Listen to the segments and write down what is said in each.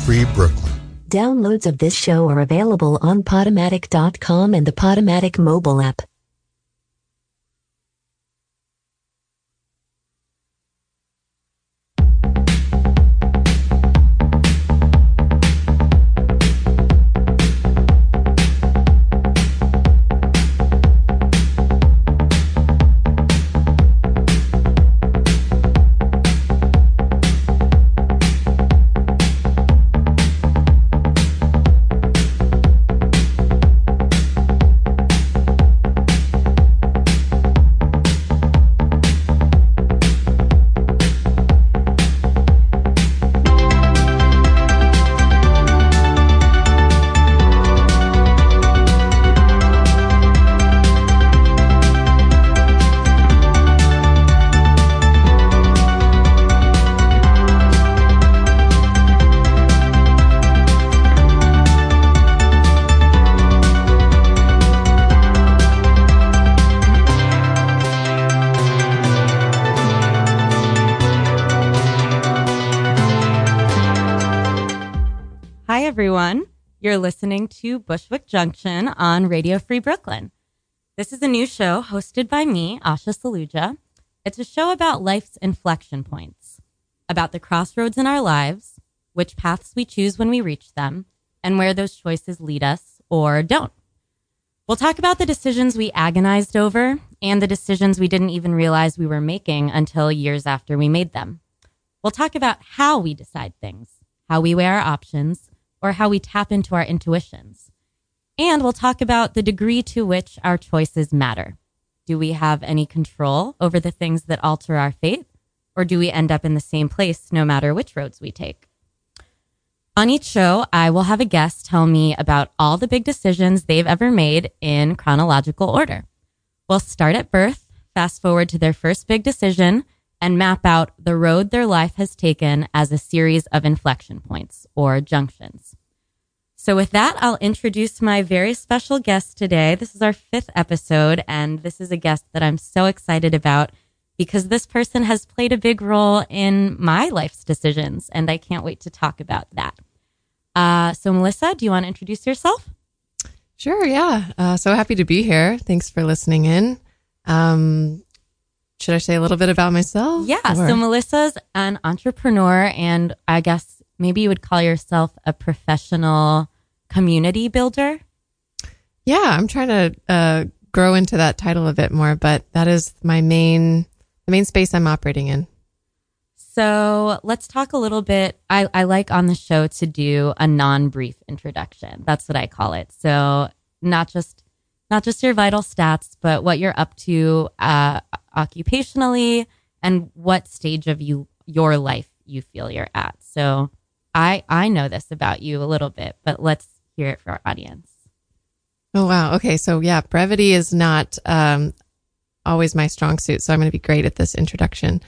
Free Brooklyn. Downloads of this show are available on Podomatic.com and the Podomatic mobile app. Everyone, you're listening to Bushwick Junction on Radio Free Brooklyn. This is a new show hosted by me, Asha Saluja. It's a show about life's inflection points, about the crossroads in our lives, which paths we choose when we reach them, and where those choices lead us or don't. We'll talk about the decisions we agonized over and the decisions we didn't even realize we were making until years after we made them. We'll talk about how we decide things, how we weigh our options, or how we tap into our intuitions. And we'll talk about the degree to which our choices matter. Do we have any control over the things that alter our fate? Or do we end up in the same place no matter which roads we take? On each show, I will have a guest tell me about all the big decisions they've ever made in chronological order. We'll start at birth, fast forward to their first big decision, and map out the road their life has taken as a series of inflection points or junctions. So with that, I'll introduce my very special guest today. This is our 5th episode, and this is a guest that I'm so excited about because this person has played a big role in my life's decisions, and I can't wait to talk about that. So Melissa, do you want to introduce yourself? Sure, yeah. So happy to be here. Thanks for listening in. Should I say a little bit about myself? Yeah. So Melissa's an entrepreneur, and I guess maybe you would call yourself a professional community builder. Yeah, I'm trying to grow into that title a bit more, but that is the main space I'm operating in. So let's talk a little bit. I like on the show to do a non-brief introduction. That's what I call it. So not just your vital stats, but what you're up to occupationally and what stage of your life you feel you're at. So I know this about you a little bit, but let's hear it for our audience. Oh, wow. Okay. So yeah, brevity is not always my strong suit. So I'm going to be great at this introduction.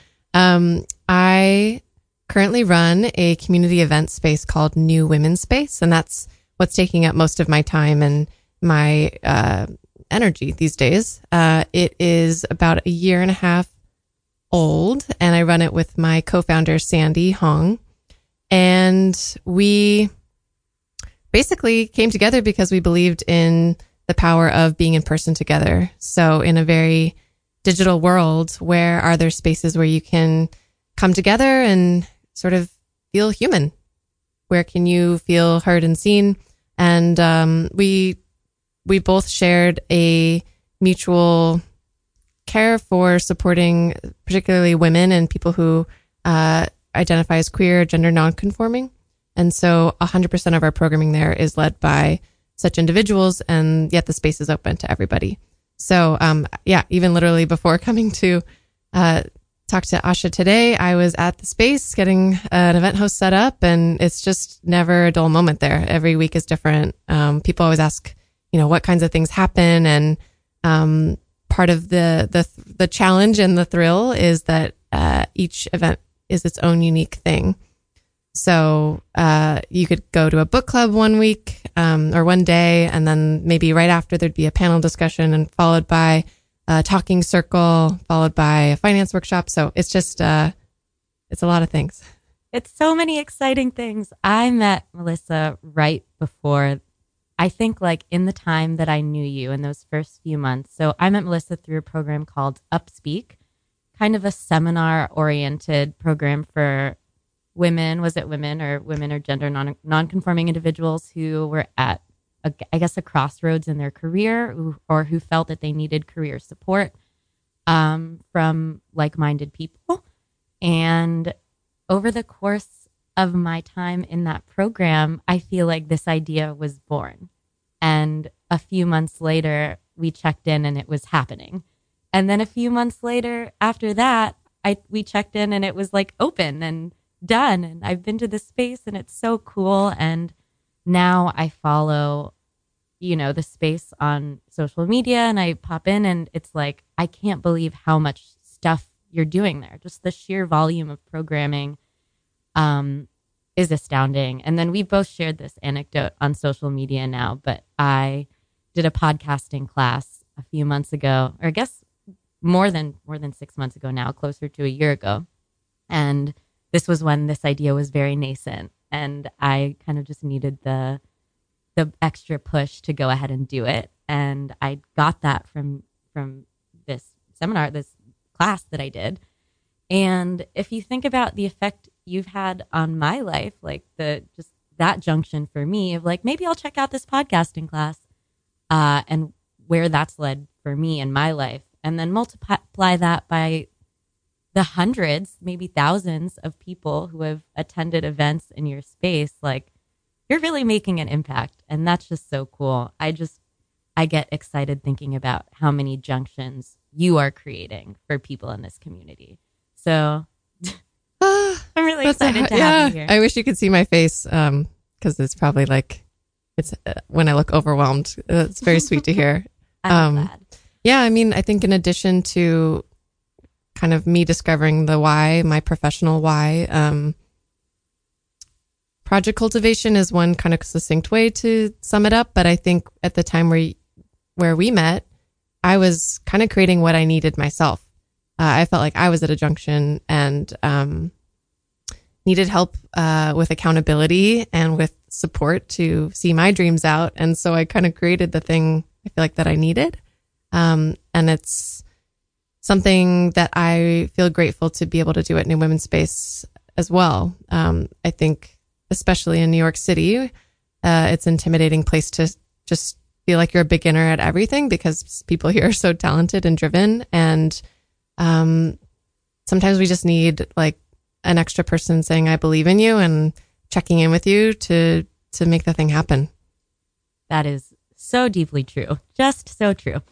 I currently run a community event space called New Women's Space, and that's what's taking up most of my time and my energy these days. It is about a year and a half old, and I run it with my co-founder, Sandy Hong. And we basically came together because we believed in the power of being in person together. So in a very digital world, where are there spaces where you can come together and sort of feel human? Where can you feel heard and seen? And we both shared a mutual care for supporting particularly women and people who identify as queer, gender nonconforming. And so 100% of our programming there is led by such individuals, and yet the space is open to everybody. So even literally before coming to talk to Asha today, I was at the space getting an event host set up, and it's just never a dull moment there. Every week is different. People always ask, what kinds of things happen, and part of the challenge and the thrill is that each event is its own unique thing. So you could go to a book club one week or one day, and then maybe right after there'd be a panel discussion, and followed by a talking circle, followed by a finance workshop. So it's just it's a lot of things. It's so many exciting things. I met Melissa right before, I think like in the time that I knew you in those first few months. So I met Melissa through a program called Upspeak, kind of a seminar oriented program for women. Was it women or gender non-conforming individuals who were at, I guess, a crossroads in their career or who felt that they needed career support from like-minded people. And over the course of my time in that program, I feel like this idea was born. And a few months later, we checked in and it was happening. And then a few months later, after that, we checked in and it was like open and done. And I've been to this space and it's so cool. And now I follow, the space on social media and I pop in and it's like, I can't believe how much stuff you're doing there. Just the sheer volume of programming is astounding. And then we both shared this anecdote on social media now, but I did a podcasting class a few months ago, or I guess more than 6 months ago now, closer to a year ago. And this was when this idea was very nascent. And I kind of just needed the extra push to go ahead and do it. And I got that from this seminar, this class that I did. And if you think about the effect you've had on my life, like just that junction for me of like, maybe I'll check out this podcasting class and where that's led for me in my life. And then multiply that by the hundreds, maybe thousands of people who have attended events in your space. Like, you're really making an impact. And that's just so cool. I get excited thinking about how many junctions you are creating for people in this community. So I'm really excited to have you here. I wish you could see my face because it's probably like, it's when I look overwhelmed. It's very sweet to hear. I'm glad. Yeah, I mean, I think in addition to kind of me discovering the why, my professional why, project cultivation is one kind of succinct way to sum it up. But I think at the time where we met, I was kind of creating what I needed myself. I felt like I was at a junction and needed help with accountability and with support to see my dreams out. And so I kind of created the thing I feel like that I needed. And it's something that I feel grateful to be able to do at New Women's Space as well. I think, especially in New York City, it's an intimidating place to just feel like you're a beginner at everything because people here are so talented and driven. And sometimes we just need like an extra person saying, I believe in you and checking in with you to make the thing happen. That is so deeply true. Just so true.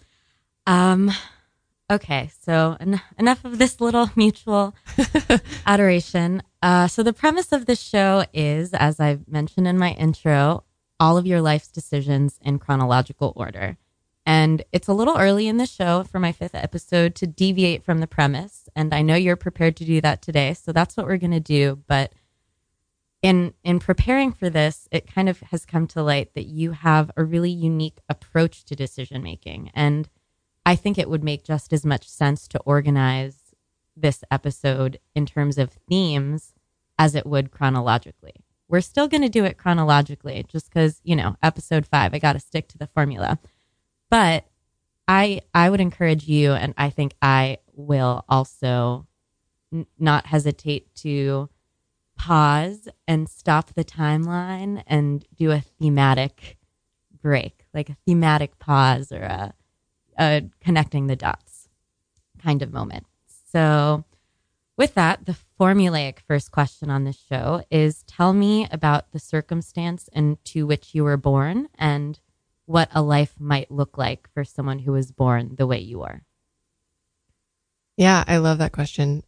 Okay, so enough of this little mutual adoration. So the premise of this show is, as I've mentioned in my intro, all of your life's decisions in chronological order. And it's a little early in the show for my 5th episode to deviate from the premise. And I know you're prepared to do that today. So that's what we're going to do. But in preparing for this, it kind of has come to light that you have a really unique approach to decision making. And I think it would make just as much sense to organize this episode in terms of themes as it would chronologically. We're still going to do it chronologically just because, episode 5, I got to stick to the formula. But I would encourage you, and I think I will also not hesitate to pause and stop the timeline and do a thematic break, like a thematic pause or a connecting the dots kind of moment. So with that, the formulaic first question on this show is, tell me about the circumstance into which you were born and what a life might look like for someone who was born the way you are. Yeah, I love that question.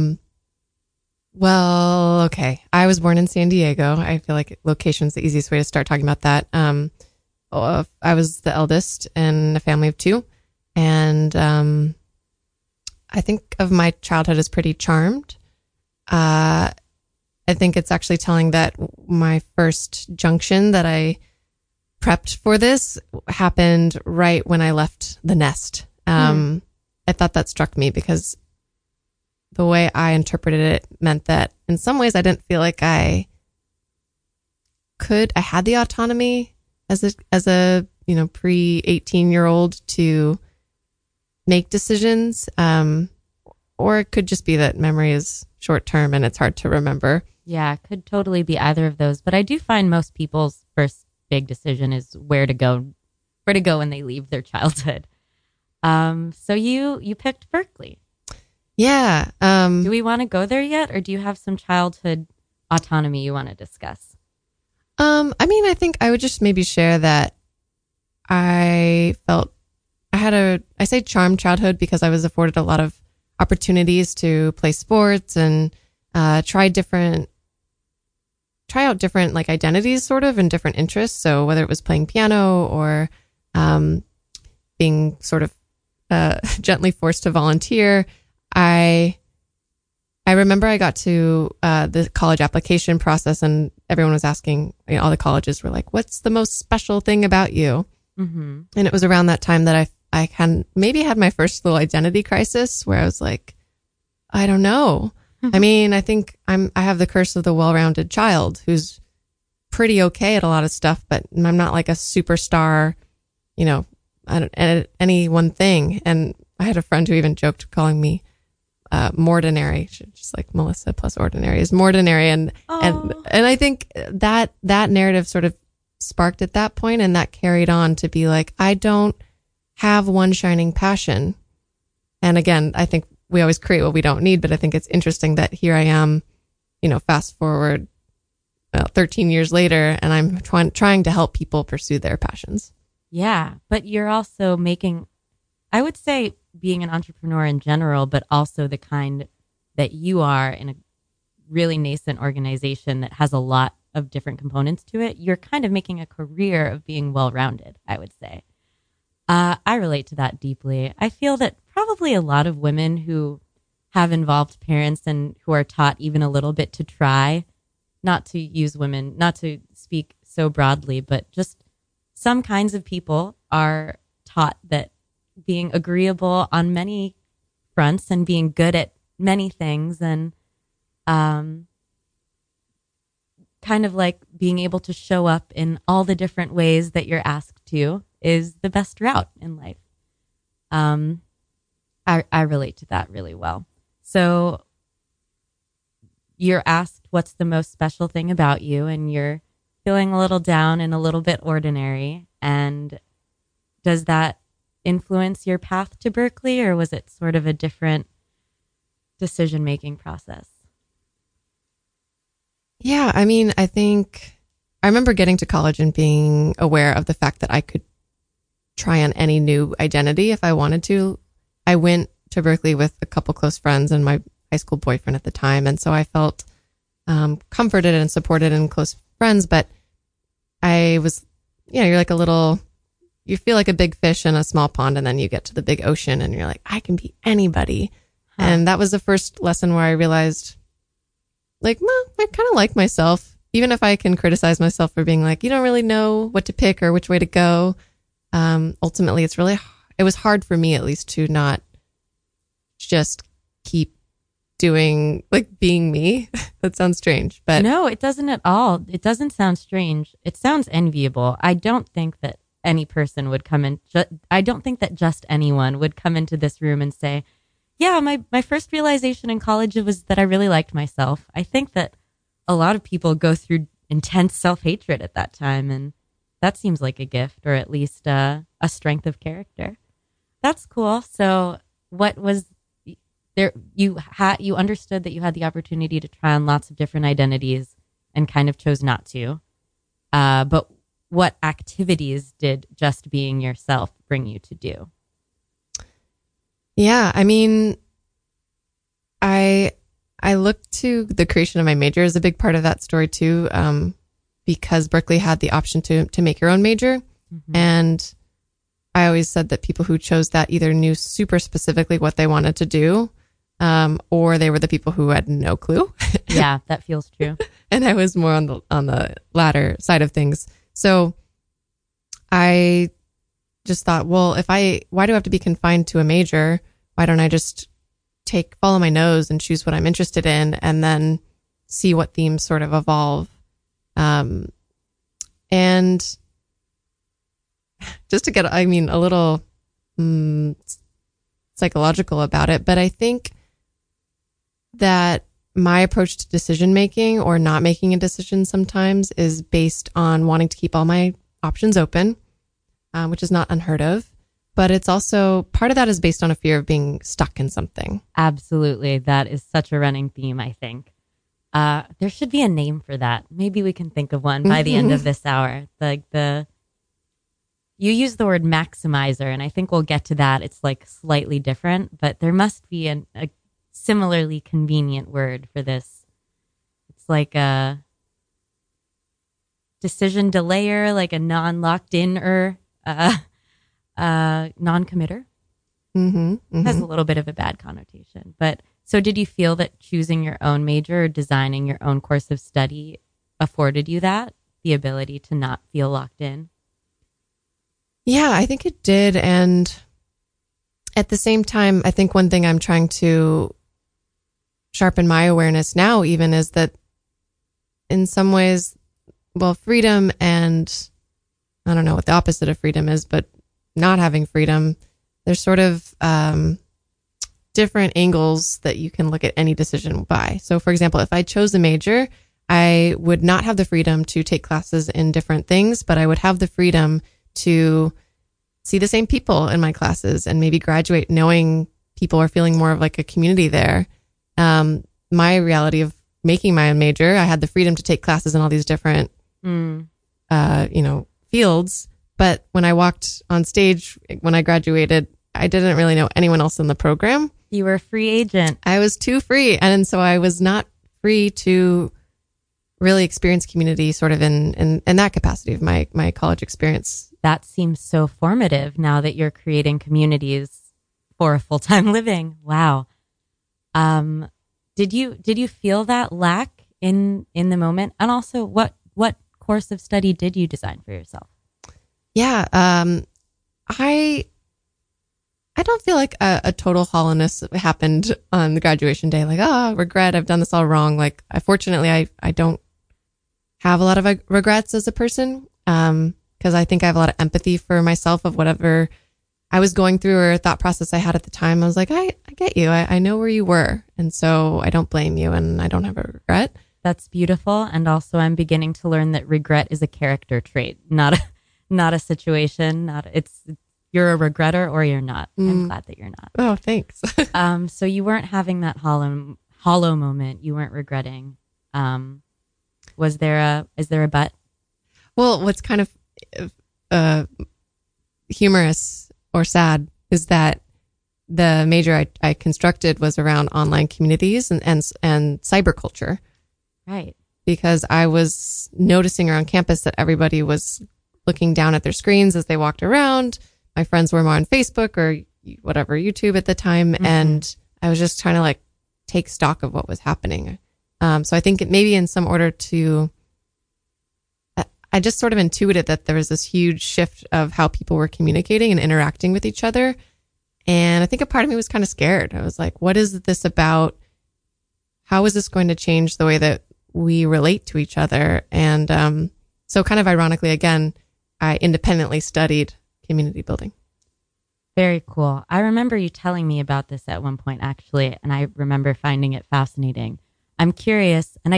Well, okay. I was born in San Diego. I feel like location's the easiest way to start talking about that. I was the eldest in a family of 2. And I think of my childhood as pretty charmed. I think it's actually telling that my first junction that I prepped for this happened right when I left the nest. I thought that struck me because the way I interpreted it meant that in some ways I didn't feel like I had the autonomy as a pre 18-year-old to make decisions. Or it could just be that memory is short term and it's hard to remember. Yeah, it could totally be either of those. But I do find most people's first big decision is where to go when they leave their childhood. So you picked Berkeley. Yeah. Do we want to go there yet, or do you have some childhood autonomy you want to discuss? I think I would just maybe share that I felt I say charmed childhood because I was afforded a lot of opportunities to play sports and try out different like identities sort of and different interests. So whether it was playing piano or being sort of gently forced to volunteer, I remember I got to the college application process and everyone was asking, all the colleges were like, what's the most special thing about you? Mm-hmm. And it was around that time that I had my first little identity crisis where I was like, I don't know. Mm-hmm. I think I have the curse of the well-rounded child who's pretty okay at a lot of stuff, but I'm not like a superstar, at any one thing. And I had a friend who even joked calling me Mordinary, just like Melissa plus ordinary is Mordinary. And I think that narrative sort of sparked at that point, and that carried on to be like, I don't have one shining passion. And again, I think we always create what we don't need, but I think it's interesting that here I am, fast forward 13 years later, and I'm trying to help people pursue their passions. Yeah, but you're also I would say being an entrepreneur in general, but also the kind that you are in a really nascent organization that has a lot of different components to it, you're kind of making a career of being well-rounded, I would say. I relate to that deeply. I feel that probably a lot of women who have involved parents and who are taught even a little bit to try, not to use women, not to speak so broadly, but just some kinds of people are taught that being agreeable on many fronts and being good at many things and kind of like being able to show up in all the different ways that you're asked to is the best route in life. I relate to that really well. So you're asked what's the most special thing about you, and you're feeling a little down and a little bit ordinary. And does that influence your path to Berkeley, or was it sort of a different decision-making process? Yeah, I think I remember getting to college and being aware of the fact that I could try on any new identity if I wanted to. I went to Berkeley with a couple close friends and my high school boyfriend at the time. And so I felt comforted and supported and close friends. But I was, you're like you feel like a big fish in a small pond, and then you get to the big ocean and you're like, I can be anybody. Huh. And that was the first lesson where I realized, like, I kind of like myself, even if I can criticize myself for being like, you don't really know what to pick or which way to go. Ultimately, it was hard for me, at least, to not just keep doing, like, being me. That sounds strange, but no, it doesn't at all. It doesn't sound strange. It sounds enviable. I don't think that any person would come in. I don't think that just anyone would come into this room and say, yeah, my first realization in college was that I really liked myself. I think that a lot of people go through intense self-hatred at that time, and that seems like a gift, or at least a strength of character. That's cool. So what was there? You understood that you had the opportunity to try on lots of different identities and kind of chose not to. But what activities did just being yourself bring you to do? Yeah, I look to the creation of my major as a big part of that story too, because Berkeley had the option to make your own major. Mm-hmm. And I always said that people who chose that either knew super specifically what they wanted to do, or they were the people who had no clue. Yeah, that feels true. And I was more on the latter side of things. So I just thought, well, why do I have to be confined to a major? Why don't I just follow my nose and choose what I'm interested in, and then see what themes sort of evolve. And just to get, a little psychological about it, but I think that my approach to decision making, or not making a decision sometimes, is based on wanting to keep all my options open, which is not unheard of. But it's also, part of that is based on a fear of being stuck in something. Absolutely. That is such a running theme, I think. There should be a name for that. Maybe we can think of one by the end of this hour. You use the word maximizer, and I think we'll get to that. It's like slightly different, but there must be a similarly convenient word for this. It's like a decision delayer, like a non-locked in or non-committer. Has a little bit of a bad connotation. But so did you feel that choosing your own major or designing your own course of study afforded you that, the ability to not feel locked in? Yeah, I think it did. And at the same time, I think one thing I'm trying to sharpen my awareness now even is that in some ways, well, freedom and I don't know what the opposite of freedom is, but not having freedom, there's sort of different angles that you can look at any decision by. So for example, if I chose a major, I would not have the freedom to take classes in different things, but I would have the freedom to see the same people in my classes and maybe graduate knowing people are feeling more of like a community there. My reality of making my own major, I had the freedom to take classes in all these different, fields. But when I walked on stage, when I graduated, I didn't really know anyone else in the program. You were a free agent. I was too free. And so I was not free to really experience community sort of in that capacity of my college experience. That seems so formative now that you're creating communities for a full-time living. Wow. Did you feel that lack in the moment? And also what course of study did you design for yourself? Yeah. I don't feel like a total hollowness happened on the graduation day. Like, regret, I've done this all wrong. Like, fortunately, I don't have a lot of regrets as a person. Because I think I have a lot of empathy for myself of whatever I was going through or thought process I had at the time. I was like, I get you. I know where you were. And so I don't blame you and I don't have a regret. That's beautiful. And also I'm beginning to learn that regret is a character trait, not a situation. You're a regretter or you're not. I'm glad that you're not. Oh, thanks. So you weren't having that hollow moment. You weren't regretting. Is there a but? Well, what's kind of humorous or sad is that the major I constructed was around online communities and cyber culture. Right. Because I was noticing around campus that everybody was looking down at their screens as they walked around. My friends were more on Facebook or whatever, YouTube at the time. And I was just trying to like take stock of what was happening. So I think maybe in some order I just sort of intuited that there was this huge shift of how people were communicating and interacting with each other. And I think a part of me was kind of scared. I was like, what is this about? How is this going to change the way that we relate to each other? And so kind of ironically, again, I independently studied community building. Very cool. I remember you telling me about this at one point, actually, and I remember finding it fascinating. I'm curious, and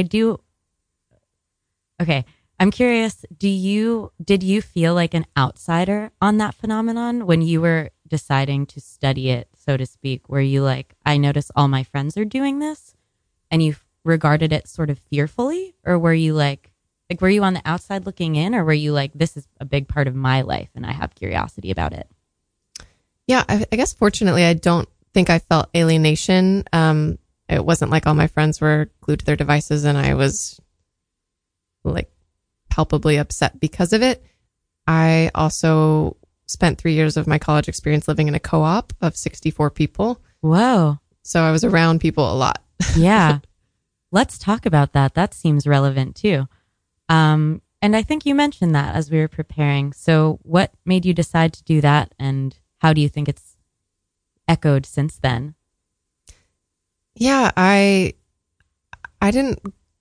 I'm curious, did you feel like an outsider on that phenomenon when you were deciding to study it, so to speak? Were you like, I notice all my friends are doing this, and you regarded it sort of fearfully? Or were you like, were you on the outside looking in, or were you like, this is a big part of my life and I have curiosity about it? Yeah, I guess fortunately, I don't think I felt alienation. It wasn't like all my friends were glued to their devices and I was like palpably upset because of it. I also spent 3 years of my college experience living in a co-op of 64 people. Whoa. So I was around people a lot. Yeah. Let's talk about that. That seems relevant too. And I think you mentioned that as we were preparing. So what made you decide to do that? And how do you think it's echoed since then? Yeah, I didn't.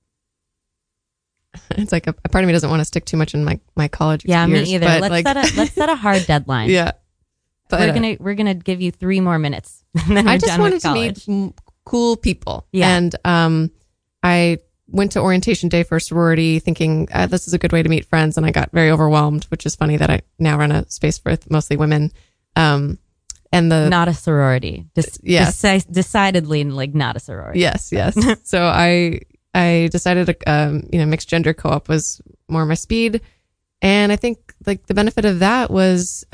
It's like a part of me doesn't want to stick too much in my college Yeah, years. me either. But Let's set a hard deadline. Yeah, but we're gonna give you 3 more minutes. And then I we're just done wanted with to college. meet cool people. Yeah. And I went to orientation day for a sorority thinking this is a good way to meet friends. And I got very overwhelmed, which is funny that I now run a space with mostly women. And Not a sorority. Yes. Decidedly like not a sorority. Yes. So I decided mixed gender co-op was more my speed. And I think like the benefit of that was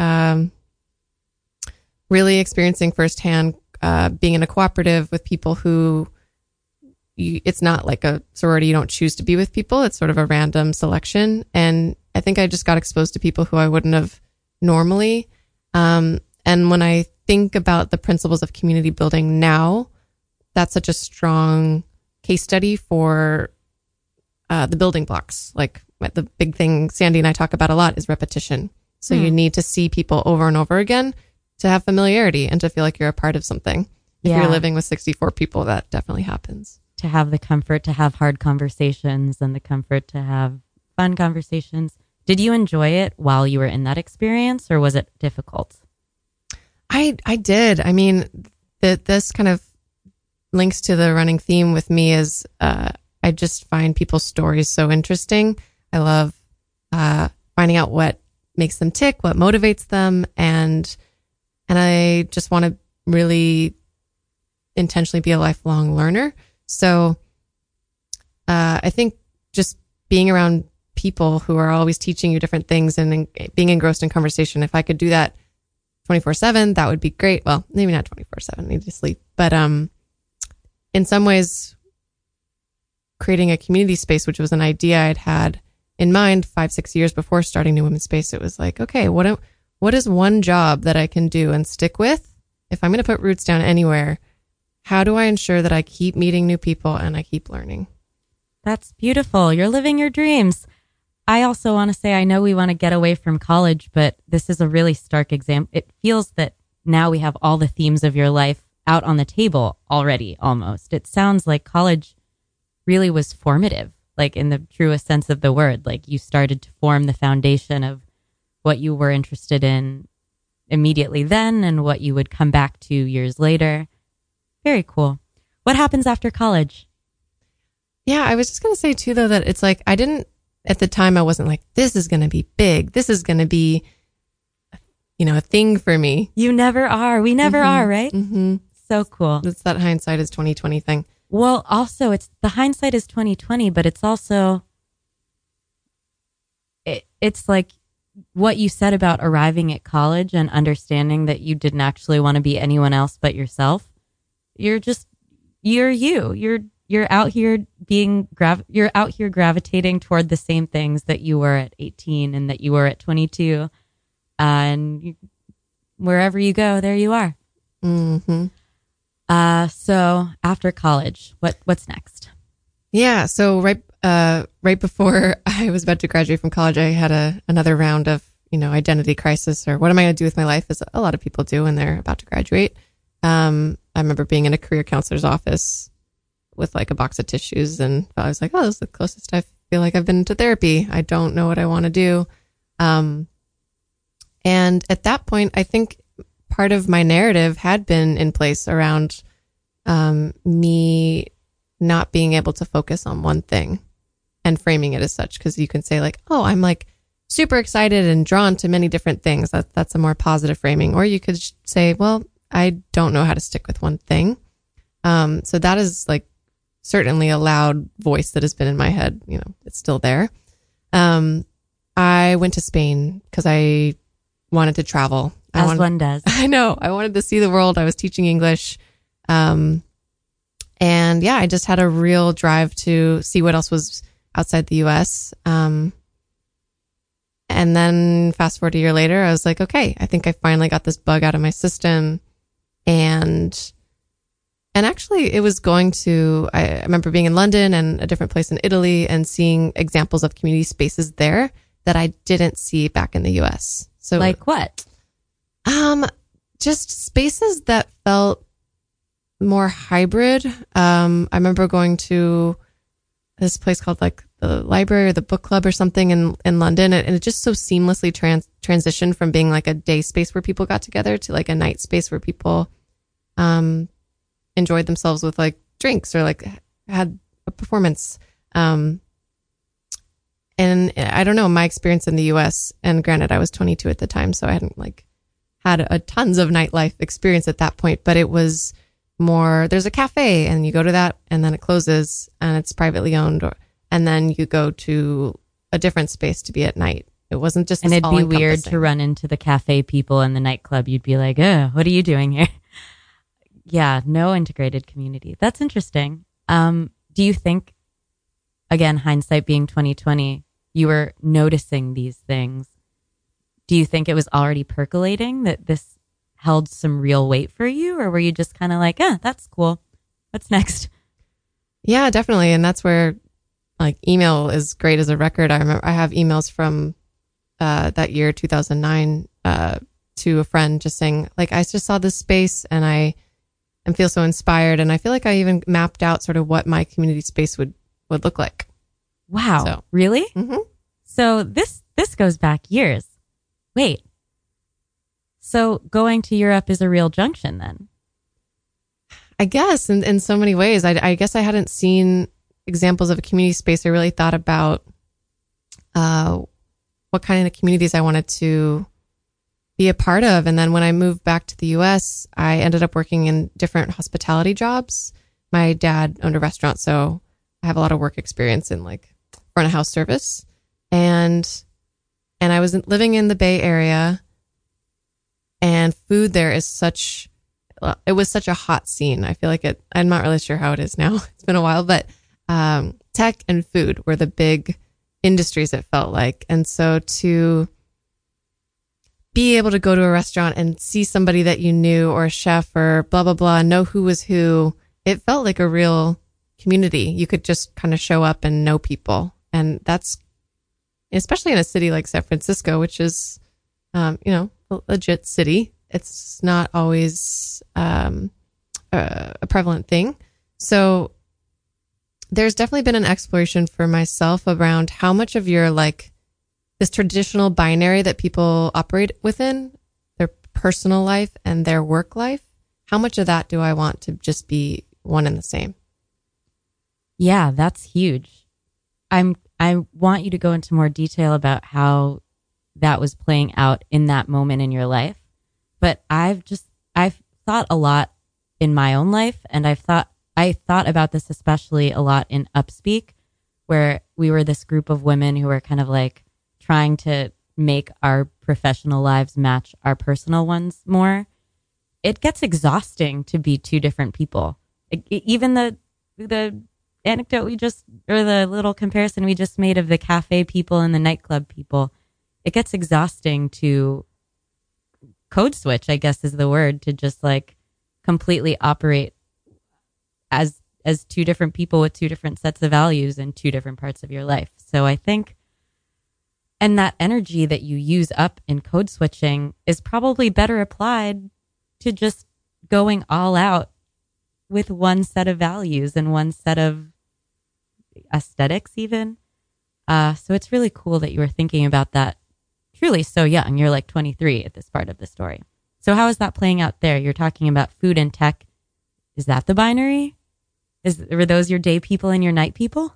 really experiencing firsthand being in a cooperative with people who it's not like a sorority. You don't choose to be with people. It's sort of a random selection. And I think I just got exposed to people who I wouldn't have normally. And when I think about the principles of community building now, that's such a strong case study for the building blocks. Like the big thing Sandy and I talk about a lot is repetition. So you need to see people over and over again to have familiarity and to feel like you're a part of something. If you're living with 64 people, that definitely happens. To have the comfort to have hard conversations and the comfort to have fun conversations. Did you enjoy it while you were in that experience, or was it difficult? I did. I mean, this kind of links to the running theme with me is I just find people's stories so interesting. I love finding out what makes them tick, what motivates them, and I just want to really intentionally be a lifelong learner. So I think just being around people who are always teaching you different things and being engrossed in conversation, if I could do that 24/7, that would be great. Well, maybe not 24/7, I need to sleep. But in some ways, creating a community space, which was an idea I'd had in mind 5-6 years before starting New Women's Space, it was like, okay, what is one job that I can do and stick with? If I'm going to put roots down anywhere, how do I ensure that I keep meeting new people and I keep learning? That's beautiful. You're living your dreams. I also want to say, I know we want to get away from college, but this is a really stark example. It feels that now we have all the themes of your life out on the table already, almost. It sounds like college really was formative, like in the truest sense of the word. Like you started to form the foundation of what you were interested in immediately then and what you would come back to years later. Very cool. What happens after college? Yeah, I was just going to say too, though, that it's like, at the time, I wasn't like, this is going to be big. This is going to be, a thing for me. You never are. We never are, right? Mm-hmm. So cool. It's that hindsight is 2020 thing. Well, also it's the hindsight is 2020, but it's also, it's like what you said about arriving at college and understanding that you didn't actually want to be anyone else but yourself. You're you. You're out here you're out here gravitating toward the same things that you were at 18 and that you were at 22. And wherever you go, there you are. Mm-hmm. So after college, what's next? Yeah. So right before I was about to graduate from college, I had another round of, identity crisis, or what am I going to do with my life, as a lot of people do when they're about to graduate. I remember being in a career counselor's office with like a box of tissues, and I was like, oh, this is the closest I feel like I've been to therapy. I don't know what I want to do. And at that point, I think part of my narrative had been in place around me not being able to focus on one thing and framing it as such. Because you can say like, oh, I'm like super excited and drawn to many different things. That's a more positive framing. Or you could say, well, I don't know how to stick with one thing. So that is like certainly a loud voice that has been in my head. It's still there. I went to Spain because I wanted to travel. One does. I know. I wanted to see the world. I was teaching English. And yeah, I just had a real drive to see what else was outside the US. And then fast forward a year later, I was like, okay, I think I finally got this bug out of my system. And actually it was I remember being in London and a different place in Italy and seeing examples of community spaces there that I didn't see back in the US. So like what? Just spaces that felt more hybrid. I remember going to this place called like the library or the book club or something in London. And it just so seamlessly transitioned from being like a day space where people got together to like a night space where people enjoyed themselves with like drinks or like had a performance. And I don't know, my experience in the US, and granted I was 22 at the time, so I hadn't like had a tons of nightlife experience at that point, but it was more, there's a cafe and you go to that and then it closes and it's privately owned, and then you go to a different space to be at night. It wasn't just and it'd be weird to run into the cafe people in the nightclub. You'd be like, what are you doing here? Yeah, no integrated community. That's interesting. Do you think, again, hindsight being 2020, you were noticing these things? Do you think it was already percolating, that this held some real weight for you? Or were you just kind of like, that's cool. What's next? Yeah, definitely. And that's where like email is great as a record. I remember I have emails from that year, 2009, to a friend just saying like, I just saw this space and I feel so inspired. And I feel like I even mapped out sort of what my community space would look like. Wow. So, really? Mm-hmm. So this goes back years. Wait. So going to Europe is a real junction then? I guess in so many ways. I guess I hadn't seen examples of a community space. I really thought about what kind of communities I wanted to be a part of. And then when I moved back to the US, I ended up working in different hospitality jobs. My dad owned a restaurant, so I have a lot of work experience in like front of house service. And I was living in the Bay Area, and food there is it was such a hot scene. I feel like I'm not really sure how it is now. It's been a while, but tech and food were the big industries, it felt like. And so to be able to go to a restaurant and see somebody that you knew, or a chef or blah, blah, blah, know who was who, it felt like a real community. You could just kind of show up and know people. And that's, especially in a city like San Francisco, which is, a legit city. It's not always a prevalent thing. So there's definitely been an exploration for myself around how much of your like this traditional binary that people operate within, their personal life and their work life, how much of that do I want to just be one and the same? Yeah, that's huge. I want you to go into more detail about how that was playing out in that moment in your life. But I've thought a lot in my own life, and I thought about this especially a lot in Upspeak, where we were this group of women who were kind of like trying to make our professional lives match our personal ones more. It gets exhausting to be two different people. Even the anecdote or the little comparison we just made of the cafe people and the nightclub people, it gets exhausting to code switch, I guess is the word, to just like completely operate as two different people with two different sets of values in two different parts of your life. So I think, and that energy that you use up in code switching is probably better applied to just going all out with one set of values and one set of aesthetics even. So it's really cool that you were thinking about that truly so young. You're like 23 at this part of the story. So how is that playing out there? You're talking about food and tech. Is that the binary? Were those your day people and your night people?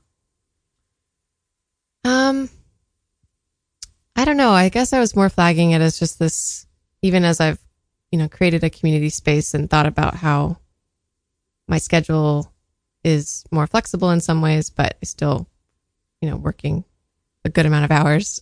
I don't know. I guess I was more flagging it as just this, even as I've, created a community space and thought about how my schedule is more flexible in some ways, but I still, working a good amount of hours.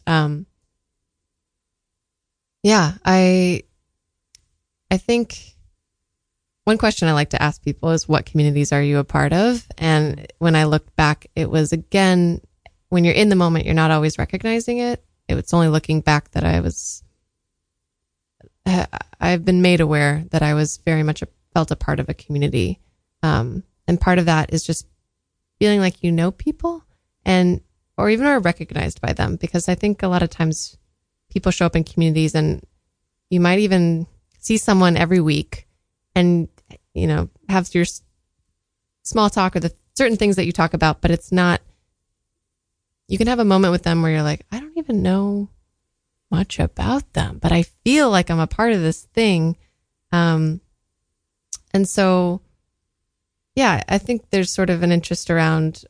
Yeah, I think one question I like to ask people is, what communities are you a part of? And when I looked back, it was, again, when you're in the moment, you're not always recognizing it. It's only looking back that I've been made aware that I was very much felt a part of a community. And part of that is just feeling like you know people or even are recognized by them. Because I think a lot of times people show up in communities and you might even see someone every week and have your small talk or the certain things that you talk about, but it's not, you can have a moment with them where you're like, I don't even know much about them, but I feel like I'm a part of this thing. And so, yeah, I think there's sort of an interest around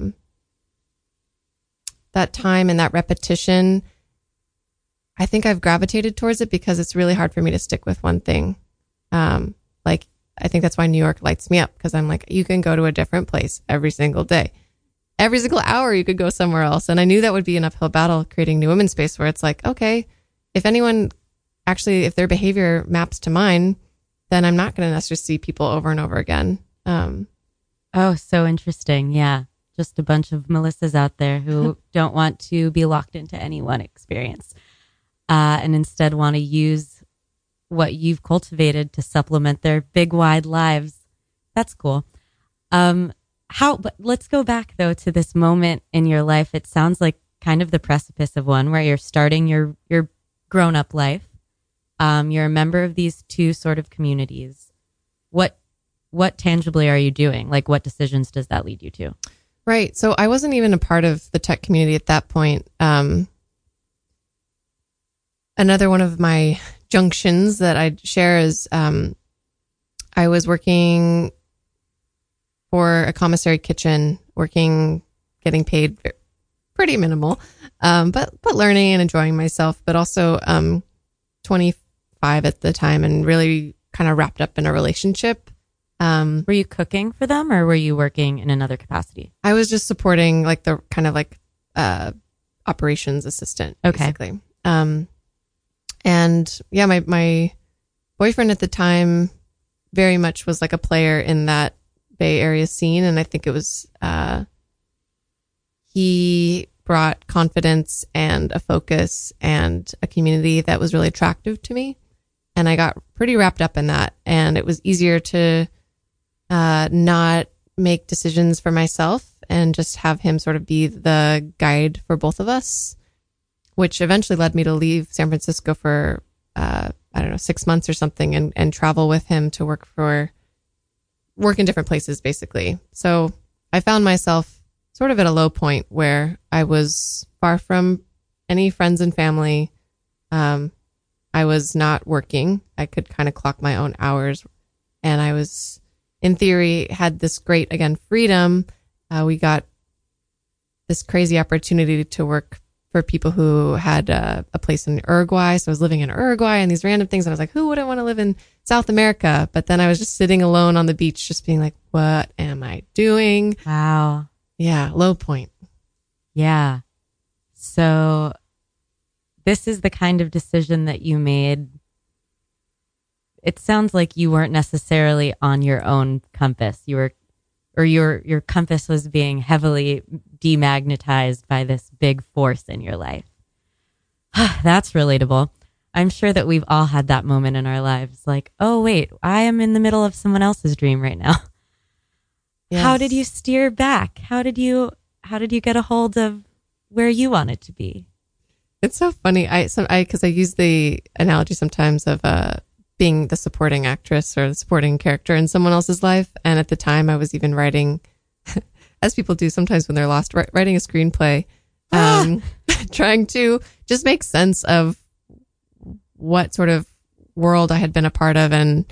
that time and that repetition. I think I've gravitated towards it because it's really hard for me to stick with one thing. Like, I think that's why New York lights me up, because I'm like, you can go to a different place every single day. Every single hour you could go somewhere else. And I knew that would be an uphill battle creating New Women's Space, where it's like, okay, if their behavior maps to mine, then I'm not going to necessarily see people over and over again. Oh, so interesting. Yeah. Just a bunch of Melissas out there who don't want to be locked into any one experience, and instead want to use what you've cultivated to supplement their big, wide lives. That's cool. But let's go back though to this moment in your life. It sounds like kind of the precipice of one where you're starting your grown-up life. You're a member of these two sort of communities. What tangibly are you doing? Like, what decisions does that lead you to? Right. So I wasn't even a part of the tech community at that point. Another one of my junctions that I'd share is I was working for a commissary kitchen, getting paid pretty minimal, but learning and enjoying myself, but also 25 at the time and really kind of wrapped up in a relationship. Were you cooking for them, or were you working in another capacity? I was just supporting like the kind of like operations assistant, basically. And yeah, my boyfriend at the time very much was like a player in that Bay Area scene. And I think it was, he brought confidence and a focus and a community that was really attractive to me. And I got pretty wrapped up in that. And it was easier to not make decisions for myself and just have him sort of be the guide for both of us, which eventually led me to leave San Francisco for, 6 months or something and travel with him to work in different places, basically. So I found myself sort of at a low point where I was far from any friends and family. I was not working. I could kind of clock my own hours, and I was, in theory, had this great, again, freedom. We got this crazy opportunity to work for people who had a place in Uruguay. So I was living in Uruguay and these random things. And I was like, who wouldn't want to live in South America? But then I was just sitting alone on the beach, just being like, what am I doing? Wow. Yeah. Low point. Yeah. So this is the kind of decision that you made. It sounds like you weren't necessarily on your own compass. Your compass was being heavily demagnetized by this big force in your life. That's relatable. I'm sure that we've all had that moment in our lives. Like, oh, wait, I am in the middle of someone else's dream right now. Yes. How did you steer back? How did you get a hold of where you wanted to be? It's so funny. Because I use the analogy sometimes of being the supporting actress or the supporting character in someone else's life. And at the time I was even writing, as people do sometimes when they're lost, writing a screenplay, trying to just make sense of what sort of world I had been a part of. And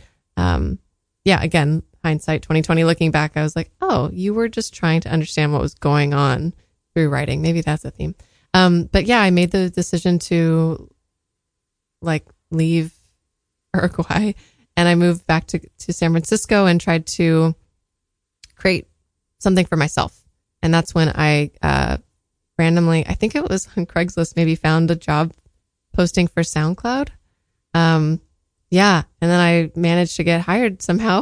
again, hindsight 2020, looking back, I was like, oh, you were just trying to understand what was going on through writing. Maybe that's a theme. But yeah, I made the decision to leave Uruguay, and I moved back to San Francisco and tried to create something for myself. And that's when I randomly, I think it was on Craigslist, maybe found a job posting for SoundCloud. And then I managed to get hired somehow.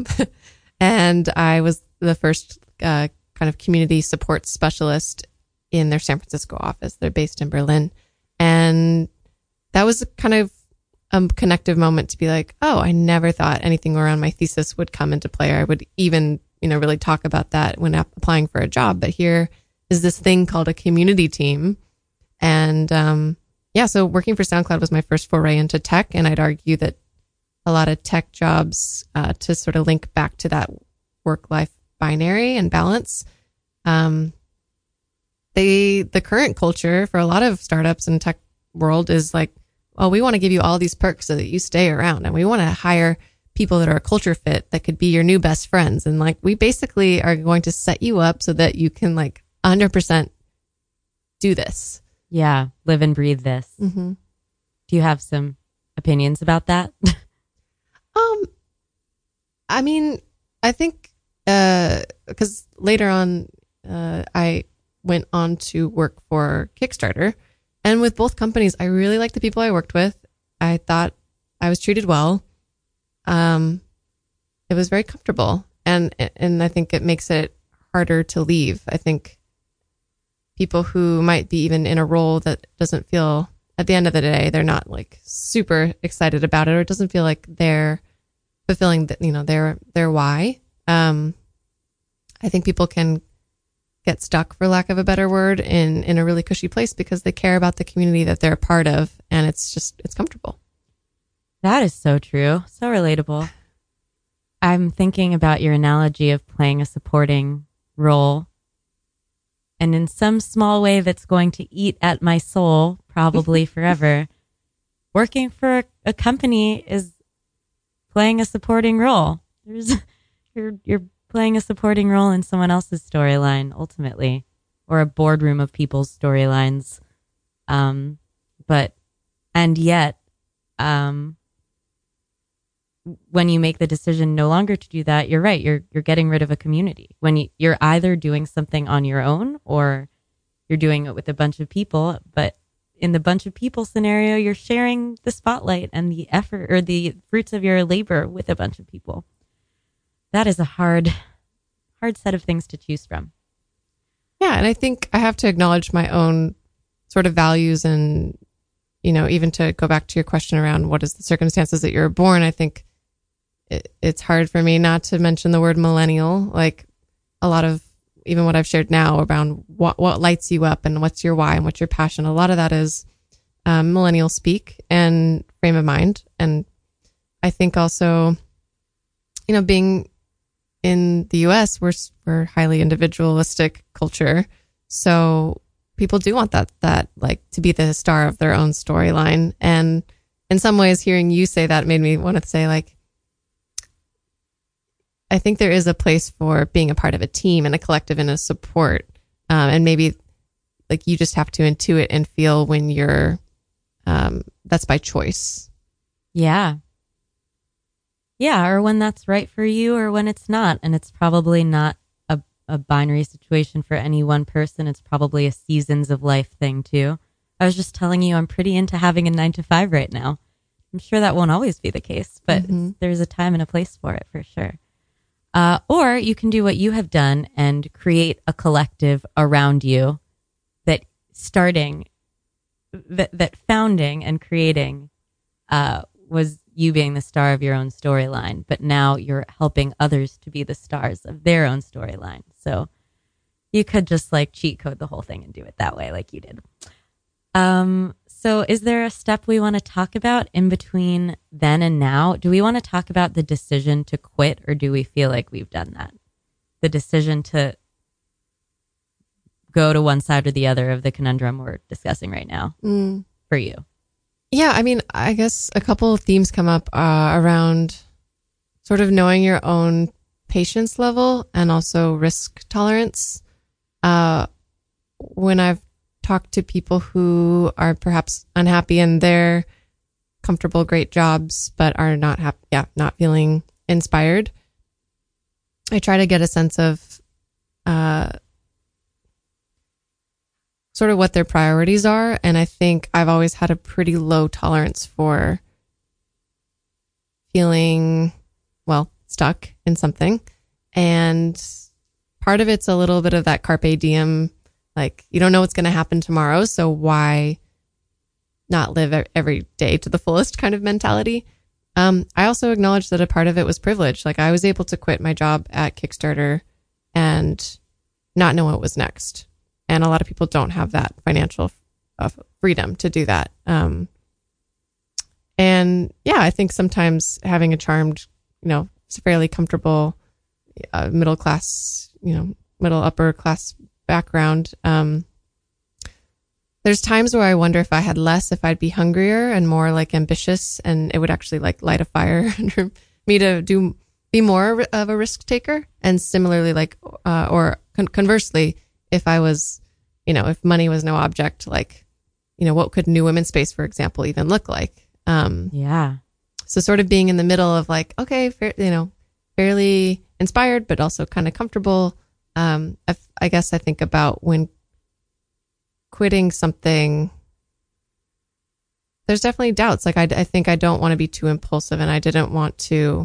And I was the first kind of community support specialist in their San Francisco office. They're based in Berlin. And that was kind of a connective moment to be like, oh, I never thought anything around my thesis would come into play, or I would even, really talk about that when applying for a job. But here is this thing called a community team. And so working for SoundCloud was my first foray into tech. And I'd argue that a lot of tech jobs to sort of link back to that work-life binary and balance. The current culture for a lot of startups and tech world is like, well, we want to give you all these perks so that you stay around, and we want to hire people that are a culture fit that could be your new best friends. And like, we basically are going to set you up so that you can like 100% do this. Yeah. Live and breathe this. Mm-hmm. Do you have some opinions about that? I mean, I think, because later on, I went on to work for Kickstarter, and with both companies, I really liked the people I worked with. I thought I was treated well. It was very comfortable, and I think it makes it harder to leave. I think people who might be even in a role that doesn't feel, at the end of the day, they're not like super excited about it, or it doesn't feel like they're fulfilling their why. I think people can get stuck, for lack of a better word, in a really cushy place because they care about the community that they're a part of, and it's comfortable. That is so true. So relatable. I'm thinking about your analogy of playing a supporting role, and in some small way that's going to eat at my soul probably forever. Working for a company is playing a supporting role. You're playing a supporting role in someone else's storyline ultimately, or a boardroom of people's storylines. Yet, when you make the decision no longer to do that, you're right. You're getting rid of a community. When you're either doing something on your own or you're doing it with a bunch of people. But in the bunch of people scenario, you're sharing the spotlight and the effort or the fruits of your labor with a bunch of people. That is a hard set of things to choose from. Yeah, and I think I have to acknowledge my own sort of values, and even to go back to your question around what is the circumstances that you're born, I think it's hard for me not to mention the word millennial. Like, a lot of even what I've shared now around what lights you up and what's your why and what's your passion, a lot of that is millennial speak and frame of mind. And I think also, being in the US, we're highly individualistic culture. So people do want that like to be the star of their own storyline. And in some ways, hearing you say that made me want to say, like, I think there is a place for being a part of a team and a collective and a support. And maybe like you just have to intuit and feel when you're, that's by choice. Yeah. Yeah. Or when that's right for you or when it's not. And it's probably not a binary situation for any one person. It's probably a seasons of life thing too. I was just telling you, I'm pretty into having a 9-to-5 right now. I'm sure that won't always be the case, but there's a time and a place for it for sure. Or you can do what you have done and create a collective around you that founding and creating was you being the star of your own storyline, but now you're helping others to be the stars of their own storyline. So you could just like cheat code the whole thing and do it that way like you did. So is there a step we want to talk about in between then and now? Do we want to talk about the decision to quit, or do we feel like we've done that? The decision to go to one side or the other of the conundrum we're discussing right now for you? Yeah, I mean, I guess a couple of themes come up around sort of knowing your own patience level and also risk tolerance. When I've talked to people who are perhaps unhappy in their comfortable, great jobs, but are not not feeling inspired, I try to get a sense of sort of what their priorities are. And I think I've always had a pretty low tolerance for feeling, stuck in something. And part of it's a little bit of that carpe diem, like, you don't know what's going to happen tomorrow, so why not live every day to the fullest kind of mentality. I also acknowledge that a part of it was privilege. Like, I was able to quit my job at Kickstarter and not know what was next. And a lot of people don't have that financial freedom to do that. And And yeah, I think sometimes having a charmed, fairly comfortable middle class, middle upper class background, there's times where I wonder if I had less, if I'd be hungrier and more like ambitious, and it would actually like light a fire under me to be more of a risk taker. And similarly, like, conversely, if I was, if money was no object, like, what could New Women's Space, for example, even look like? Yeah. So sort of being in the middle of like, okay, fairly inspired, but also kind of comfortable. I guess I think about when quitting something, there's definitely doubts. Like, I think I don't want to be too impulsive, and I didn't want to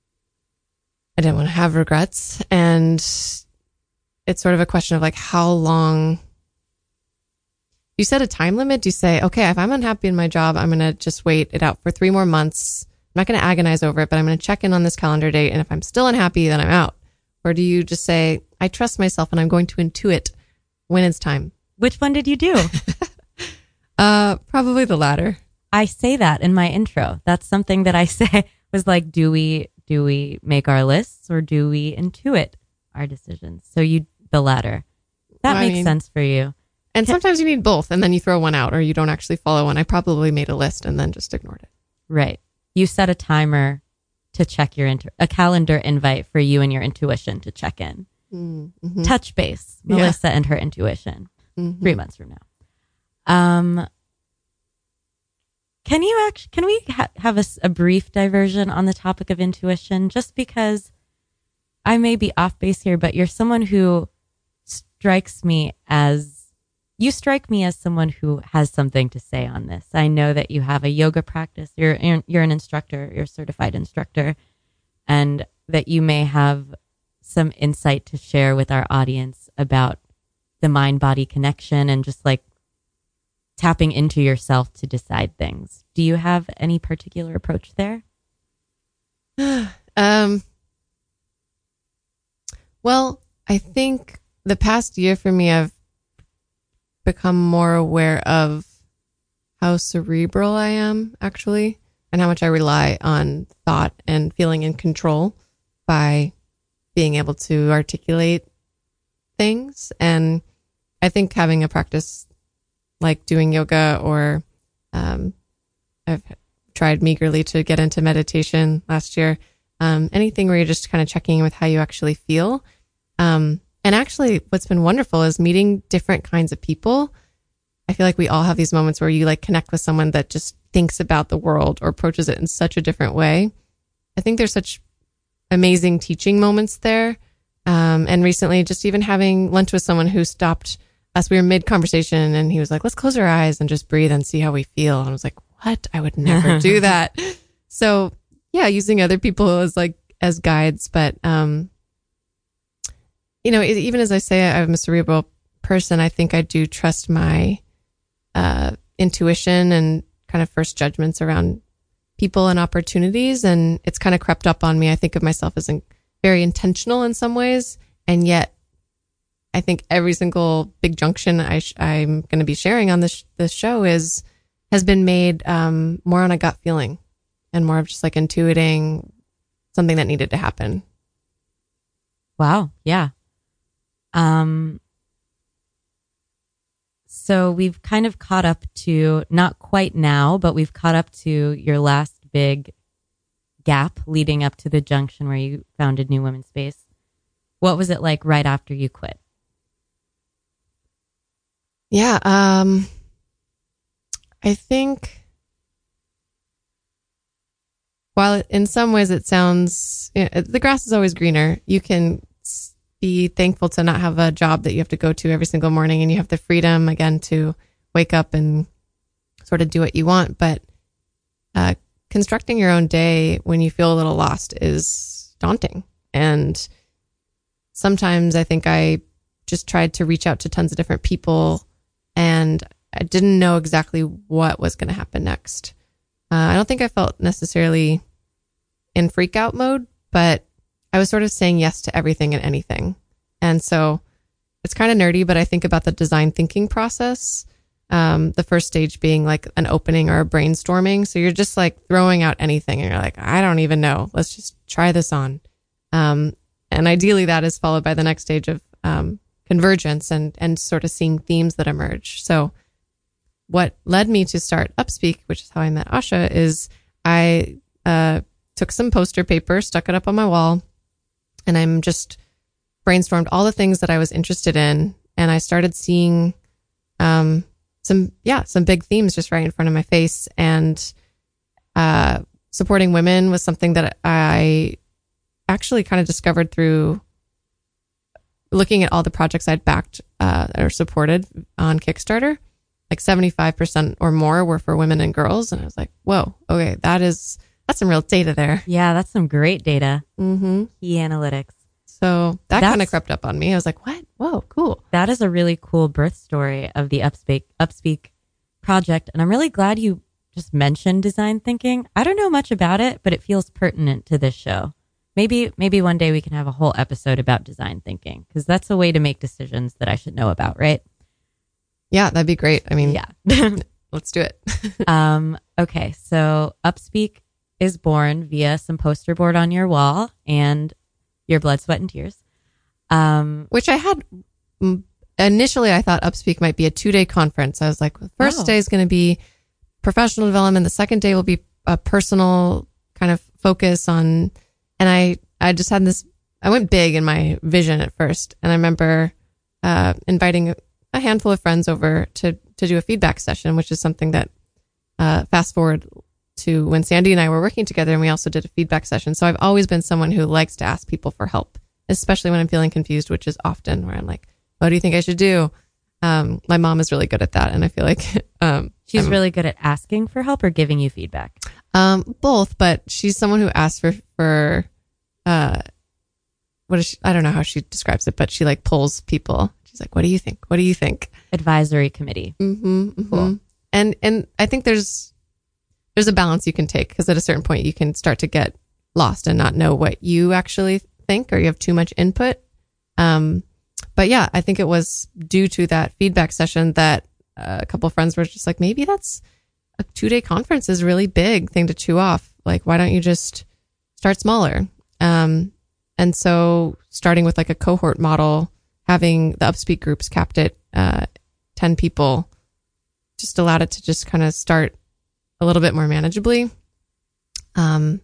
have regrets. And it's sort of a question of like, how long. You set a time limit. You say, okay, if I'm unhappy in my job, I'm going to just wait it out for 3 more months. I'm not going to agonize over it, but I'm going to check in on this calendar date. And if I'm still unhappy, then I'm out. Or do you just say, I trust myself and I'm going to intuit when it's time? Which one did you do? Probably the latter. I say that in my intro. That's something that I say was like, do we make our lists, or do we intuit our decisions? So the latter. That makes sense for you. And sometimes you need both, and then you throw one out, or you don't actually follow one. I probably made a list and then just ignored it. Right. You set a timer to check a calendar invite for you and your intuition to check in. Mm-hmm. Touch base, Melissa and her intuition. 3 months from now. Can we have a brief diversion on the topic of intuition? Just because I may be off base here, but you're someone who strike me as someone who has something to say on this. I know that you have a yoga practice. You're an instructor. You're a certified instructor, and that you may have some insight to share with our audience about the mind-body connection and just like tapping into yourself to decide things. Do you have any particular approach there? Well, I think the past year for me, I've become more aware of how cerebral I am, actually, and how much I rely on thought and feeling in control by being able to articulate things. And I think having a practice like doing yoga, or I've tried meagerly to get into meditation last year, anything where you're just kind of checking in with how you actually feel. And actually, what's been wonderful is meeting different kinds of people. I feel like we all have these moments where you like connect with someone that just thinks about the world or approaches it in such a different way. I think there's such amazing teaching moments there. And recently, just even having lunch with someone who stopped us, we were mid-conversation, and he was like, let's close our eyes and just breathe and see how we feel. And I was like, what? I would never do that. So yeah, using other people as guides. But, even as I say, I'm a cerebral person, I think I do trust my intuition and kind of first judgments around people and opportunities. And it's kind of crept up on me. I think of myself as very intentional in some ways. And yet I think every single big junction I'm going to be sharing on this show has been made more on a gut feeling and more of just like intuiting something that needed to happen. Wow. Yeah. So we've kind of caught up to, not quite now, but we've caught up to your last big gap leading up to the junction where you founded New Women's Space. What was it like right after you quit? Yeah. I think while in some ways it sounds, the grass is always greener, you can be thankful to not have a job that you have to go to every single morning, and you have the freedom again to wake up and sort of do what you want. But constructing your own day when you feel a little lost is daunting. And sometimes I think I just tried to reach out to tons of different people, and I didn't know exactly what was going to happen next. I don't think I felt necessarily in freak out mode, but I was sort of saying yes to everything and anything. And so it's kind of nerdy, but I think about the design thinking process. The first stage being like an opening or a brainstorming. So you're just like throwing out anything and you're like, I don't even know. Let's just try this on. And ideally that is followed by the next stage of convergence and sort of seeing themes that emerge. So what led me to start Upspeak, which is how I met Asha, is I took some poster paper, stuck it up on my wall, and I'm just brainstormed all the things that I was interested in. And I started seeing some big themes just right in front of my face. And supporting women was something that I actually kind of discovered through looking at all the projects I'd backed or supported on Kickstarter. Like 75% or more were for women and girls. And I was like, whoa, okay, that's some real data there. Yeah, that's some great data. Mm-hmm. Key analytics. So that kind of crept up on me. I was like, what? Whoa, cool. That is a really cool birth story of the Upspeak project. And I'm really glad you just mentioned design thinking. I don't know much about it, but it feels pertinent to this show. Maybe one day we can have a whole episode about design thinking, because that's a way to make decisions that I should know about, right? Yeah, that'd be great. I mean, yeah. Let's do it. Okay, so Upspeak is born via some poster board on your wall and your blood, sweat, and tears. Which I had initially, I thought Upspeak might be a 2-day conference. I was like, the first day is going to be professional development. The second day will be a personal kind of focus on, and I just had this, I went big in my vision at first. And I remember inviting a handful of friends over to do a feedback session, which is something that fast forward to when Sandy and I were working together, and we also did a feedback session. So I've always been someone who likes to ask people for help, especially when I'm feeling confused, which is often where I'm like, what do you think I should do? My mom is really good at that. And I feel like she's really good at asking for help or giving you feedback. Both, but she's someone who asks for what is she, I don't know how she describes it, but she like pulls people. She's like, what do you think? What do you think? Advisory committee. Mm-hmm, mm-hmm. Cool. And I think there's a balance you can take, because at a certain point you can start to get lost and not know what you actually think, or you have too much input. But yeah, I think it was due to that feedback session that a couple of friends were just like, maybe that's a 2-day conference is a really big thing to chew off. Like, why don't you just start smaller? And so starting with like a cohort model, having the Upspeak groups capped at 10 people just allowed it to just kind of start a little bit more manageably. And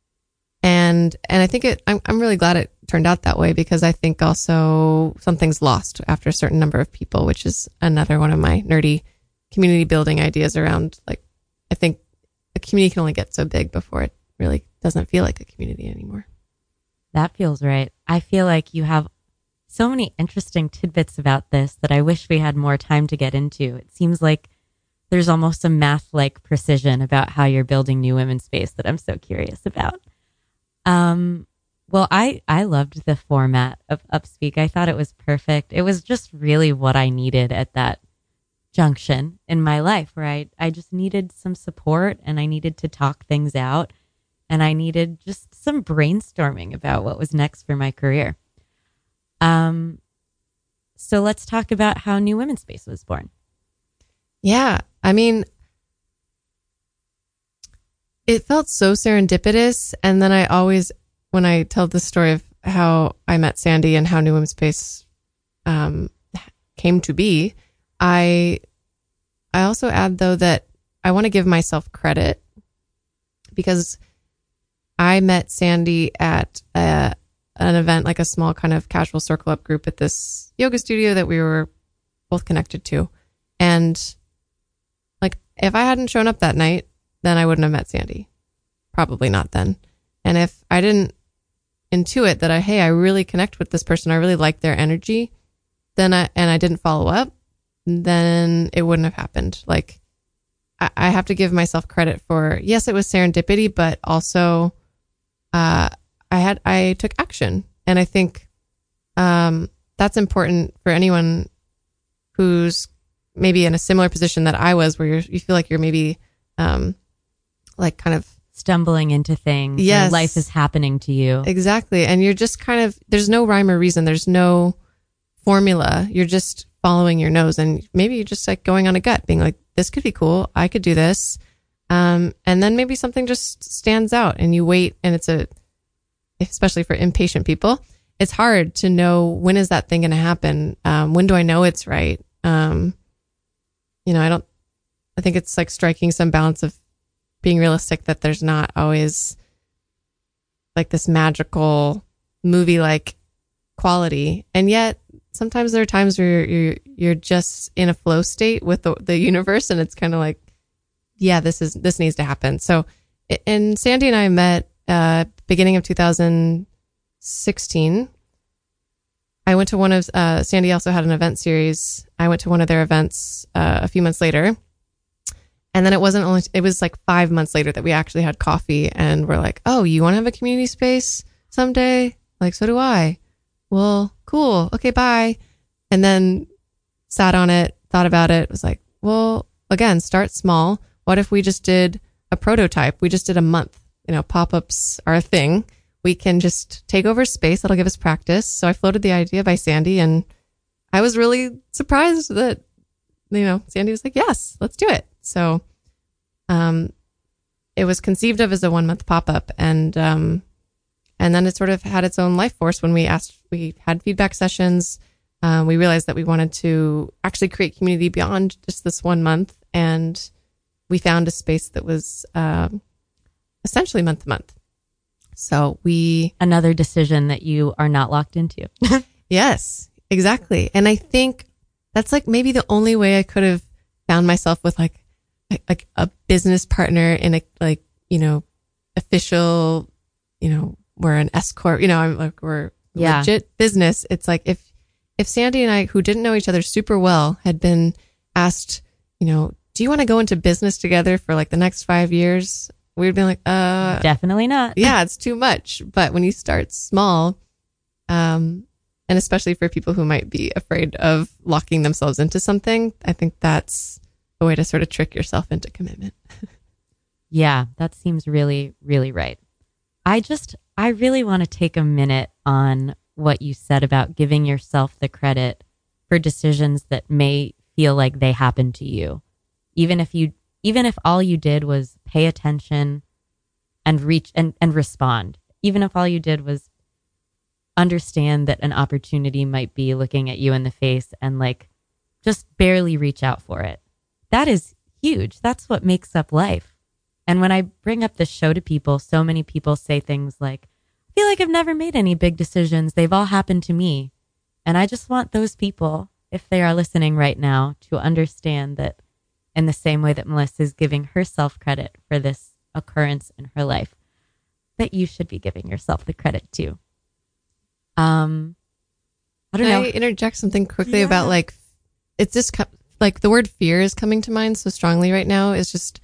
I think I'm really glad it turned out that way, because I think also something's lost after a certain number of people, which is another one of my nerdy community building ideas around, like, I think a community can only get so big before it really doesn't feel like a community anymore. That feels right. I feel like you have so many interesting tidbits about this that I wish we had more time to get into. It seems like there's almost a math-like precision about how you're building New Women's Space that I'm so curious about. Well, I loved the format of Upspeak. I thought it was perfect. It was just really what I needed at that junction in my life, where I just needed some support, and I needed to talk things out, and I needed just some brainstorming about what was next for my career. So let's talk about how New Women's Space was born. Yeah. I mean, it felt so serendipitous. And then I always, when I tell the story of how I met Sandy and how New Women's Space came to be, I also add, though, that I want to give myself credit, because I met Sandy at an event, like a small kind of casual circle up group at this yoga studio that we were both connected to. And like, if I hadn't shown up that night, then I wouldn't have met Sandy. Probably not then. And if I didn't intuit that I really connect with this person, I really like their energy, then I didn't follow up, then it wouldn't have happened. Like, I have to give myself credit for, yes, it was serendipity, but also, I took action. And I think, that's important for anyone who's maybe in a similar position that I was, where you feel like you're maybe, like kind of stumbling into things. Yes. Life is happening to you. Exactly. And you're just kind of, there's no rhyme or reason. There's no formula. You're just following your nose, and maybe just like going on a gut, being like, this could be cool. I could do this. And then maybe something just stands out and you wait, and especially for impatient people, it's hard to know, when is that thing going to happen? When do I know it's right? I think it's like striking some balance of being realistic that there's not always like this magical movie-like quality. And yet sometimes there are times where you're just in a flow state with the universe, and it's kind of like, yeah, this needs to happen. So, and Sandy and I met beginning of 2016. I went to one of Sandy also had an event series. I went to one of their events a few months later, and then it was like 5 months later that we actually had coffee, and we're like, oh, you want to have a community space someday? Like, so do I. Well, cool. Okay, bye. And then sat on it, thought about it, was like, well, again, start small. What if we just did a prototype? We just did a month. Pop-ups are a thing. We can just take over space. That'll give us practice. So I floated the idea by Sandy, and I was really surprised that, Sandy was like, yes, let's do it. So it was conceived of as a 1 month pop-up, and then it sort of had its own life force when we had feedback sessions. We realized that we wanted to actually create community beyond just this 1 month, and we found a space that was essentially month to month. So another decision that you are not locked into. Yes, exactly. And I think that's like maybe the only way I could have found myself with like a business partner in a official, we're an S corp, I'm like, we're legit business. It's like if Sandy and I, who didn't know each other super well, had been asked, do you want to go into business together for like the next 5 years? We'd be like, definitely not. Yeah, it's too much. But when you start small, and especially for people who might be afraid of locking themselves into something, I think that's a way to sort of trick yourself into commitment. Yeah, that seems really, really right. I really want to take a minute on what you said about giving yourself the credit for decisions that may feel like they happened to you. Even if all you did was pay attention and reach and respond, even if all you did was understand that an opportunity might be looking at you in the face and like just barely reach out for it. That is huge. That's what makes up life. And when I bring up this show to people, so many people say things like, I feel like I've never made any big decisions. They've all happened to me. And I just want those people, if they are listening right now, to understand that in the same way that Melissa is giving herself credit for this occurrence in her life, that you should be giving yourself the credit too. I don't know. Can I interject something quickly about like, it's just like the word fear is coming to mind so strongly right now. Is just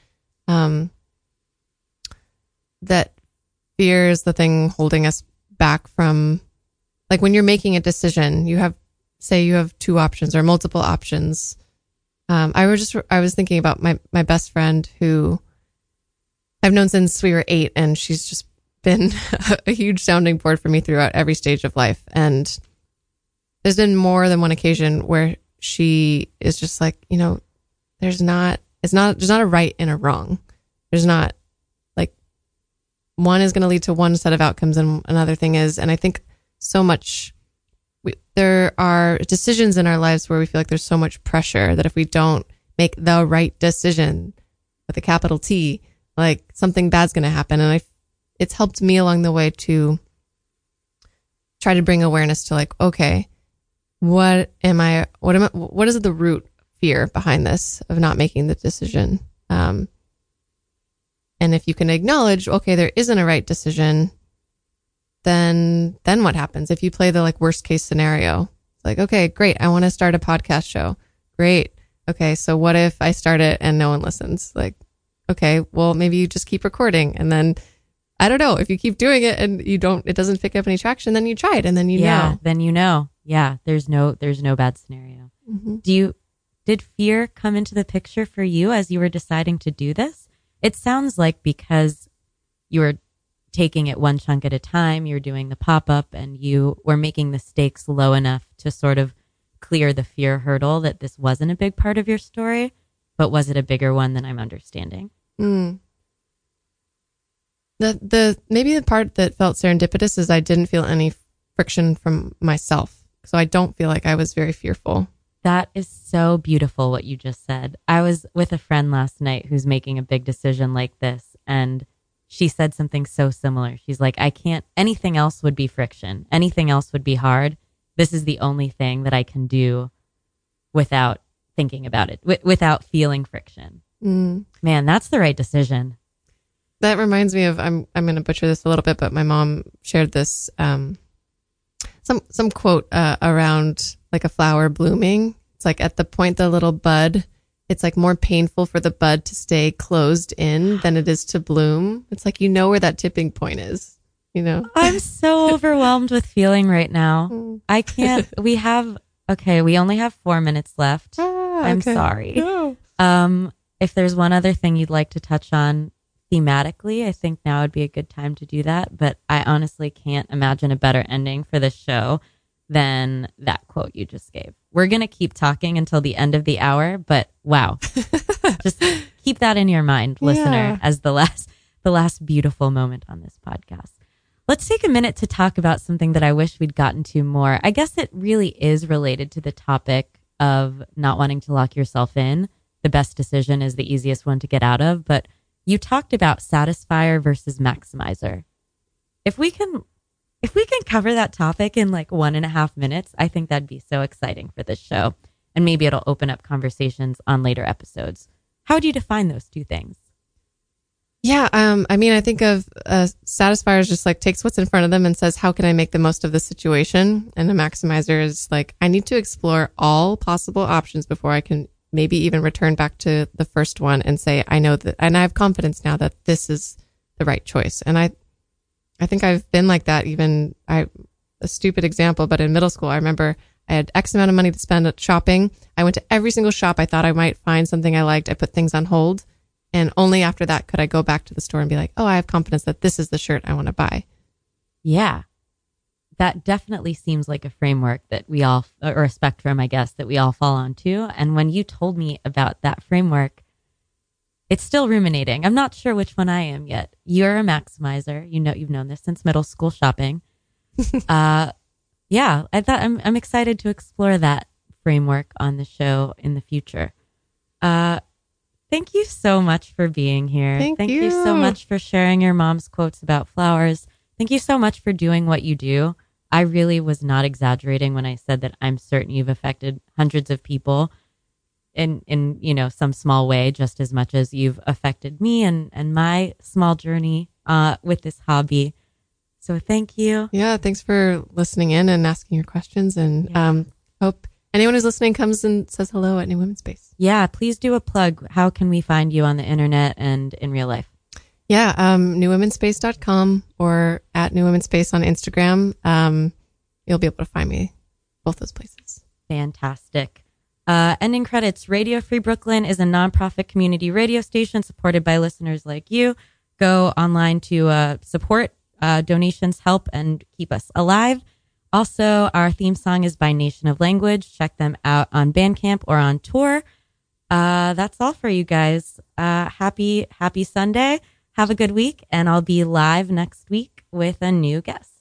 that fear is the thing holding us back from, like, when you're making a decision, you have two options or multiple options. I was thinking about my best friend who I've known since we were 8, and she's just been a huge sounding board for me throughout every stage of life. And there's been more than one occasion where she is just like, there's not a right and a wrong. There's not like one is going to lead to one set of outcomes and another thing is, and I think so much there are decisions in our lives where we feel like there's so much pressure that if we don't make the right decision with a capital T, like something bad's going to happen. And it's helped me along the way to try to bring awareness to like, okay, what is the root fear behind this of not making the decision? And if you can acknowledge, okay, there isn't a right decision, then what happens? If you play the like worst case scenario, it's like, okay, great. I want to start a podcast show. Great. Okay. So what if I start it and no one listens? Like, okay, well, maybe you just keep recording. And then I don't know, if you keep doing it and it doesn't pick up any traction, then you try it. And then then you know. Yeah. There's no bad scenario. Mm-hmm. Did fear come into the picture for you as you were deciding to do this? It sounds like because you were taking it one chunk at a time, you're doing the pop-up and you were making the stakes low enough to sort of clear the fear hurdle that this wasn't a big part of your story, but was it a bigger one than I'm understanding? The maybe the part that felt serendipitous is I didn't feel any friction from myself. So I don't feel like I was very fearful. That is so beautiful what you just said. I was with a friend last night who's making a big decision like this, and she said something so similar. She's like, anything else would be friction. Anything else would be hard. This is the only thing that I can do without thinking about it, without feeling friction. Man, that's the right decision. That reminds me of, I'm going to butcher this a little bit, but my mom shared this, some quote around like a flower blooming. It's like at the point the little bud, it's like more painful for the bud to stay closed in than it is to bloom. It's like, where that tipping point is, I'm so overwhelmed with feeling right now. I can't, we only have 4 minutes left. I'm sorry. No. If there's one other thing you'd like to touch on thematically, I think now would be a good time to do that. But I honestly can't imagine a better ending for this show than that quote you just gave. We're going to keep talking until the end of the hour, but wow. Just keep that in your mind, listener, as the last beautiful moment on this podcast. Let's take a minute to talk about something that I wish we'd gotten to more. I guess it really is related to the topic of not wanting to lock yourself in. The best decision is the easiest one to get out of, but you talked about satisfier versus maximizer. If we can cover that topic in like 1.5 minutes, I think that'd be so exciting for this show. And maybe it'll open up conversations on later episodes. How would you define those two things? Yeah. I think of satisfier as just like takes what's in front of them and says, how can I make the most of this situation? And a maximizer is like, I need to explore all possible options before I can maybe even return back to the first one and say, I know that, and I have confidence now that this is the right choice. And I think I've been like that. Even a stupid example, but in middle school, I remember I had X amount of money to spend at shopping. I went to every single shop. I thought I might find something I liked. I put things on hold. And only after that could I go back to the store and be like, oh, I have confidence that this is the shirt I want to buy. Yeah. That definitely seems like a framework that we all, or a spectrum, I guess, that we all fall onto. And when you told me about that framework, it's still ruminating. I'm not sure which one I am yet. You're a maximizer. You've known this since middle school shopping. Yeah, I thought I'm excited to explore that framework on the show in the future. Thank you so much for being here. Thank you so much for sharing your mom's quotes about flowers. Thank you so much for doing what you do. I really was not exaggerating when I said that I'm certain you've affected hundreds of people in some small way, just as much as you've affected me and my small journey with this hobby. So thank you. Yeah, thanks for listening in and asking your questions. And hope anyone who's listening comes and says hello at New Women's Space. Yeah, please do a plug. How can we find you on the internet and in real life? Yeah, newwomenspace.com or at New Women's Space on Instagram. You'll be able to find me both those places. Fantastic. Ending credits. Radio Free Brooklyn is a nonprofit community radio station supported by listeners like you. Go online to support. Donations help and keep us alive. Also, our theme song is by Nation of Language. Check them out on Bandcamp or on tour. That's all for you guys. Happy Sunday. Have a good week, and I'll be live next week with a new guest.